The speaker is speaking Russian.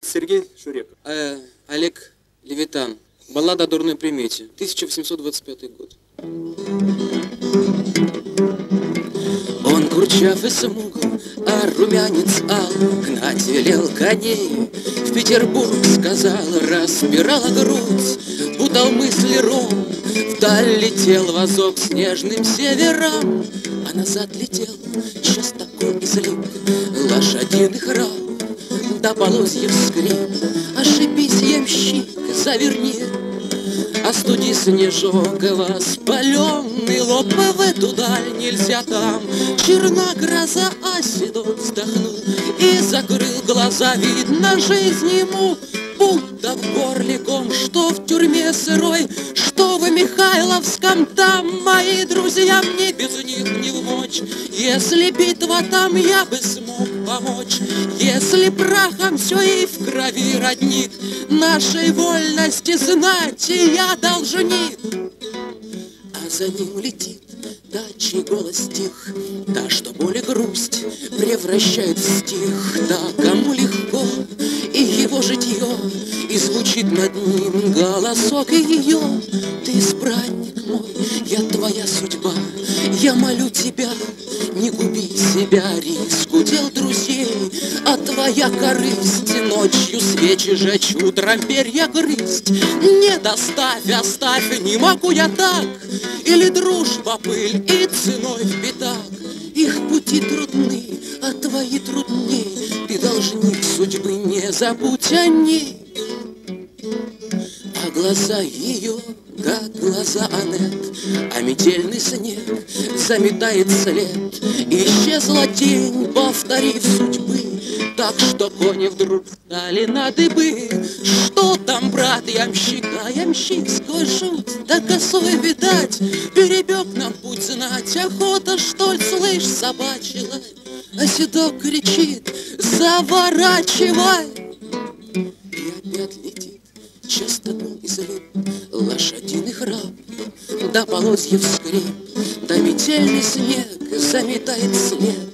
Сергей Шуреков. Олег Левитан. Баллада о дурной примете. 1825 год. Он курчав и смугл, а румянец ал. Гнать велел коней, в Петербург сказал. Распирала грудь, путал мысли ром. Вдаль летел возок снежным северам, а назад летел частокол и злик. Лошадиный храп, да полозьев скрип. Ошибись, ямщик, заверни, остуди снежок воспаленный лоб. В эту даль нельзя, там черна гроза. А седок вздохнул и закрыл глаза. Видно, жизнь ему будто в горле ком. Что в тюрьме сырой, что в Михайловском, там мои друзья, мне без них не вмочь. Если битва там, я бы смог помочь. Если прахом все и в крови родник, нашей вольности знать я должник. А за ним летит та, чей голос тих, та, что боль и грусть превращает в стих, та, кому легко и его житье, и звучит над ним голосок ее. Ты избранник мой, я твоя судьба, я молю тебя, не губи себя, риск удел друзей, а твоя корысть ночью свечи жечь, утром перья грызть. Не доставь, оставь, не могу я так. Или дружба пыль и ценой в пятак. Их пути трудны, а твои трудней. Ты должник судьбы, не забудь о ней. А глаза ее, как глаза Анет, а метельный снег заметает след. Исчезла тень, повторив судьбы, так что кони вдруг стали на дыбы. Что там, брат, ямщика, ямщик сквозь жуть, да косой, видать, перебег нам путь знать. Охота, что ли, слышь, собачий лай, а седок кричит: заворачивай! И опять летит частокол и злит, лошадиный храп, да полозьев скрип, да метельный снег заметает след.